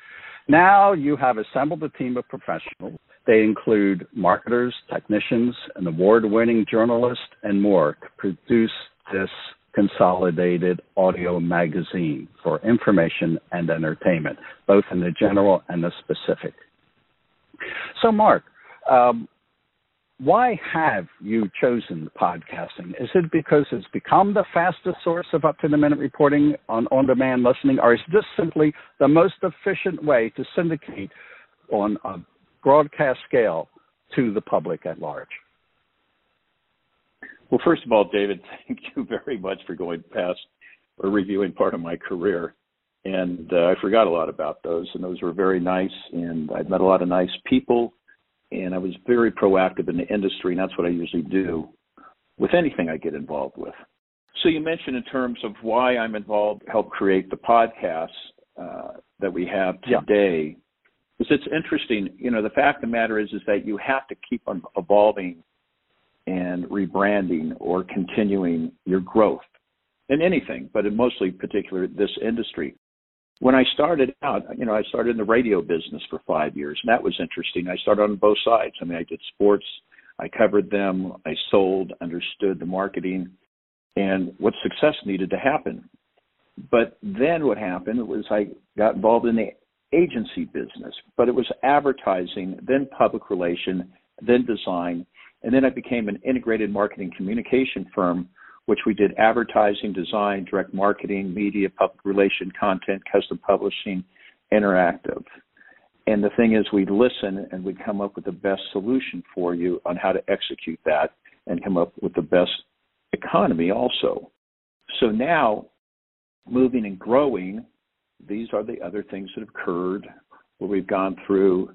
Now you have assembled a team of professionals. They include marketers, technicians, an award-winning journalist, and more to produce this consolidated audio magazine for information and entertainment, both in the general and the specific. So, Mark, um, why have you chosen podcasting? Is it because it's become the fastest source of up-to-the-minute reporting on on-demand listening, or is this simply the most efficient way to syndicate on a broadcast scale to the public at large? Well, first of all, David, thank you very much for going past or reviewing part of my career. And uh, I forgot a lot about those, and those were very nice, and I've met a lot of nice people, and I was very proactive in the industry, and that's what I usually do with anything I get involved with. So you mentioned in terms of why I'm involved, help create the podcasts uh, that we have today. Yeah. Is it's interesting, you know, the fact of the matter is, is that you have to keep on evolving and rebranding or continuing your growth in anything, but in mostly particular this industry. When I started out, you know, I started in the radio business for five years, and that was interesting. I started on both sides. I mean, I did sports, I covered them, I sold, understood the marketing, and what success needed to happen. But then what happened was I got involved in the agency business, but it was advertising, then public relation, then design, and then I became an integrated marketing communication firm, which we did advertising, design, direct marketing, media, public relation, content, custom publishing, interactive. And the thing is, we'd listen and we'd come up with the best solution for you on how to execute that and come up with the best economy also. So now, moving and growing, these are the other things that have occurred where we've gone through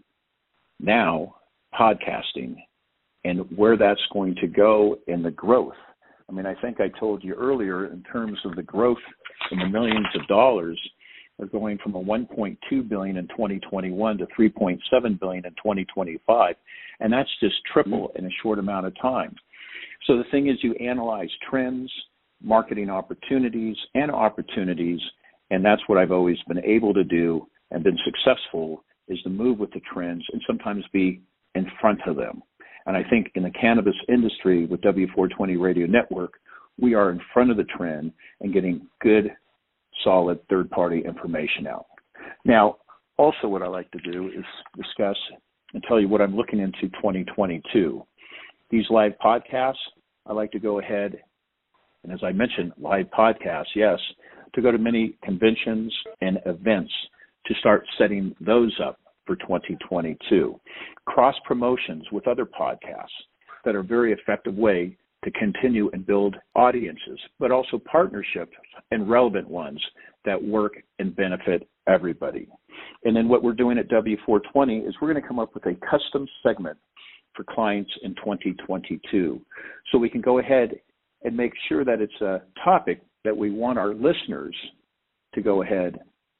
now podcasting and where that's going to go in the growth. I mean, I think I told you earlier in terms of the growth in the millions of dollars are going from a one point two billion dollars in twenty twenty-one to three point seven billion dollars in twenty twenty-five, and that's just triple in a short amount of time. So the thing is, you analyze trends, marketing opportunities, and opportunities, and that's what I've always been able to do and been successful, is to move with the trends and sometimes be in front of them. And I think in the cannabis industry with W four twenty Radio Network, we are in front of the trend and getting good, solid third-party information out. Now, also what I like to do is discuss and tell you what I'm looking into twenty twenty-two. These live podcasts, I like to go ahead, and as I mentioned, live podcasts, yes, to go to many conventions and events to start setting those up for twenty twenty-two. Cross promotions with other podcasts that are a very effective way to continue and build audiences, but also partnerships and relevant ones that work and benefit everybody. And then what we're doing at W four twenty is we're going to come up with a custom segment for clients in twenty twenty-two. So we can go ahead and make sure that it's a topic that we want our listeners to go ahead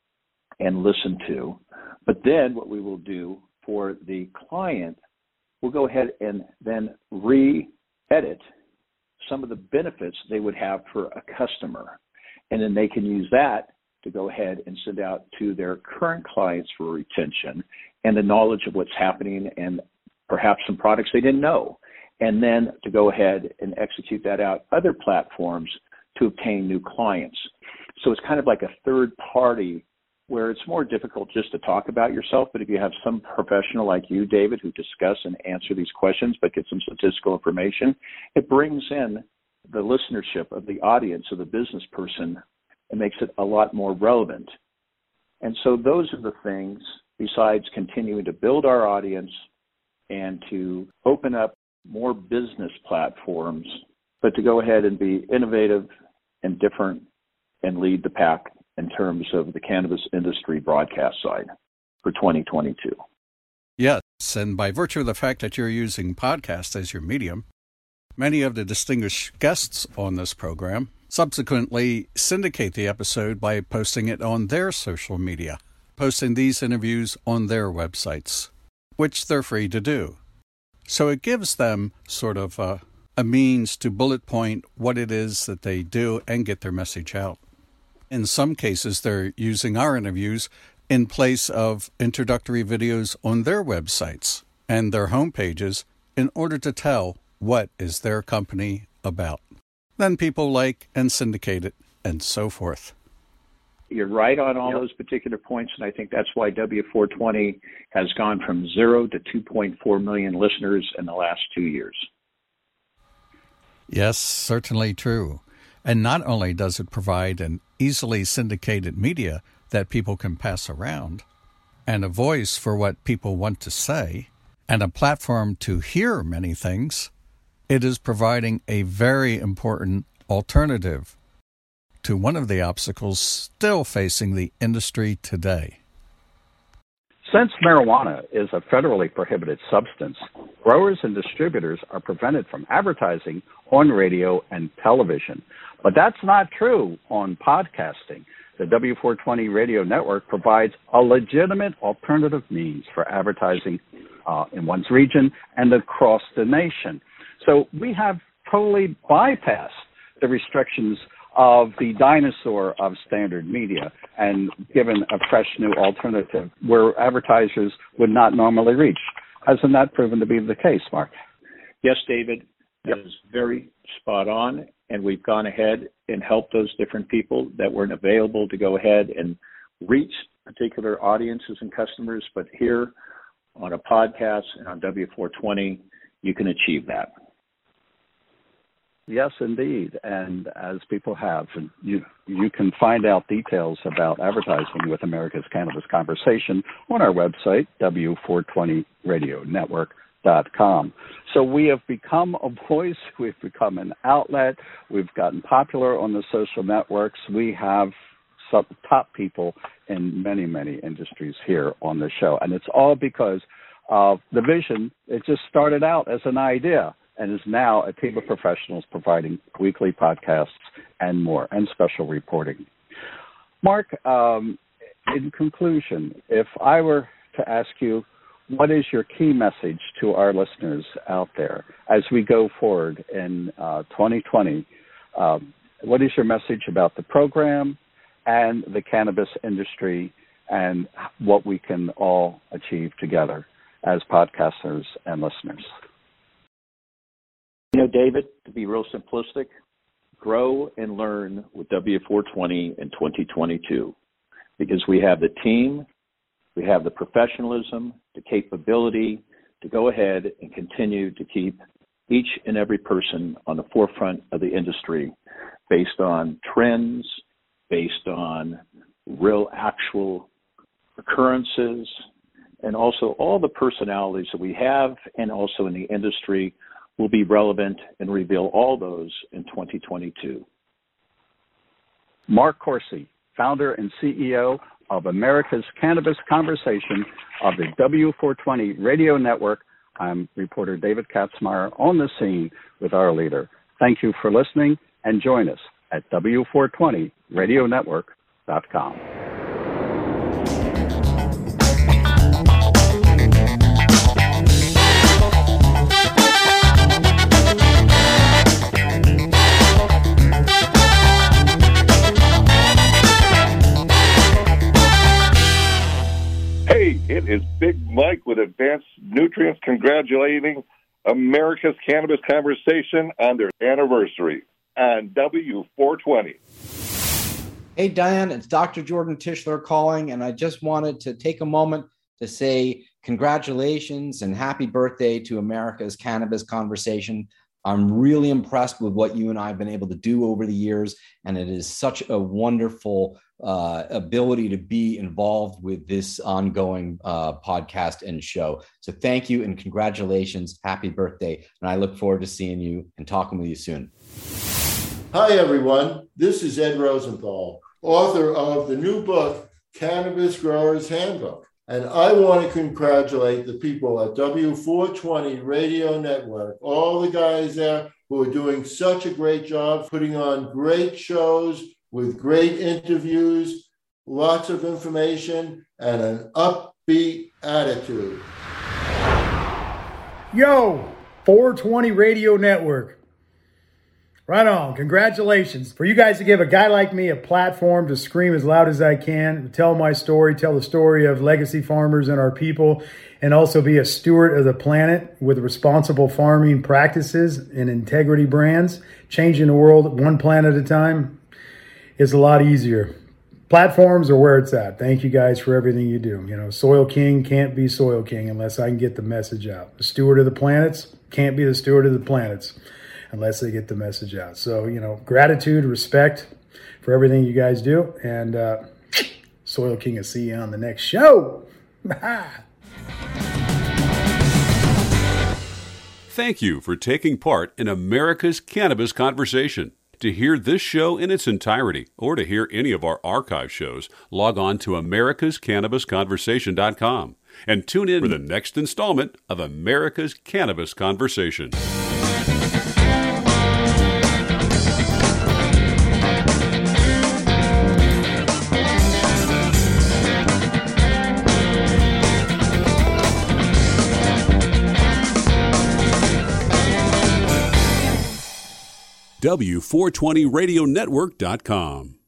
and listen to. But then what we will do for the client, we'll go ahead and then re-edit some of the benefits they would have for a customer. And then they can use that to go ahead and send out to their current clients for retention and the knowledge of what's happening and perhaps some products they didn't know. And then to go ahead and execute that out other platforms to obtain new clients. So it's kind of like a third party where it's more difficult just to talk about yourself, but if you have some professional like you, David, who discuss and answer these questions but get some statistical information, it brings in the listenership of the audience of the business person and makes it a lot more relevant. And so those are the things, besides continuing to build our audience and to open up more business platforms, but to go ahead and be innovative and different and lead the pack in terms of the cannabis industry broadcast side for twenty twenty-two. Yes, and by virtue of the fact that you're using podcast as your medium, many of the distinguished guests on this program subsequently syndicate the episode by posting it on their social media, posting these interviews on their websites, which they're free to do. So it gives them sort of a, a means to bullet point what it is that they do and get their message out. In some cases, they're using our interviews in place of introductory videos on their websites and their homepages in order to tell what is their company about. Then people like and syndicate it and so forth. You're right on all yep. those particular points, and I think that's why W four twenty has gone from zero to two point four million listeners in the last two years. Yes, certainly true. And not only does it provide an easily syndicated media that people can pass around, and a voice for what people want to say, and a platform to hear many things, it is providing a very important alternative to one of the obstacles still facing the industry today. Since marijuana is a federally prohibited substance, growers and distributors are prevented from advertising on radio and television. But that's not true on podcasting. The W four twenty Radio Network provides a legitimate alternative means for advertising uh, in one's region and across the nation. So we have totally bypassed the restrictions of the dinosaur of standard media and given a fresh new alternative where advertisers would not normally reach. Hasn't that proven to be the case, Mark? Yes, David, that Yep. is very spot on, and we've gone ahead and helped those different people that weren't available to go ahead and reach particular audiences and customers, but here on a podcast and on W four twenty, you can achieve that. Yes, indeed. And as people have, and you you can find out details about advertising with America's Cannabis Conversation on our website, W four twenty radio network dot com. So we have become a voice. We've become an outlet. We've gotten popular on the social networks. We have some top people in many, many industries here on the show. And it's all because of the vision. It just started out as an idea and is now a team of professionals providing weekly podcasts and more, and special reporting. Mark, um, in conclusion, if I were to ask you, what is your key message to our listeners out there as we go forward in uh, twenty twenty? Um, what is your message about the program and the cannabis industry and what we can all achieve together as podcasters and listeners? You know, David, to be real simplistic, grow and learn with W four twenty in twenty twenty-two, because we have the team, we have the professionalism, the capability to go ahead and continue to keep each and every person on the forefront of the industry based on trends, based on real actual occurrences, and also all the personalities that we have and also in the industry will be relevant and reveal all those in twenty twenty-two. Mark Corsi, founder and C E O of America's Cannabis Conversation of the W four twenty Radio Network. I'm reporter David Katzmeyer on the scene with our leader. Thank you for listening, and join us at W four twenty radio network dot com. Hey, it is Big Mike with Advanced Nutrients congratulating America's Cannabis Conversation on their anniversary on W four twenty. Hey, Diane, it's Doctor Jordan Tischler calling, and I just wanted to take a moment to say congratulations and happy birthday to America's Cannabis Conversation. I'm really impressed with what you and I have been able to do over the years, and it is such a wonderful uh, ability to be involved with this ongoing uh, podcast and show. So thank you and congratulations. Happy birthday. And I look forward to seeing you and talking with you soon. Hi, everyone. This is Ed Rosenthal, author of the new book, Cannabis Growers Handbook. And I want to congratulate the people at W four twenty Radio Network, all the guys there who are doing such a great job putting on great shows with great interviews, lots of information, and an upbeat attitude. Yo, four twenty Radio Network. Right on. Congratulations. For you guys to give a guy like me a platform to scream as loud as I can, tell my story, tell the story of legacy farmers and our people, and also be a steward of the planet with responsible farming practices and integrity brands, changing the world one plant at a time, is a lot easier. Platforms are where it's at. Thank you guys for everything you do. You know, Soil King can't be Soil King unless I can get the message out. The steward of the planets can't be the steward of the planets unless they get the message out. So, you know, gratitude, respect for everything you guys do. And uh, Soil King will see you on the next show. Thank you for taking part in America's Cannabis Conversation. To hear this show in its entirety or to hear any of our archive shows, log on to americas cannabis conversation dot com. And tune in for the next installment of America's Cannabis Conversation. W four twenty radio network dot com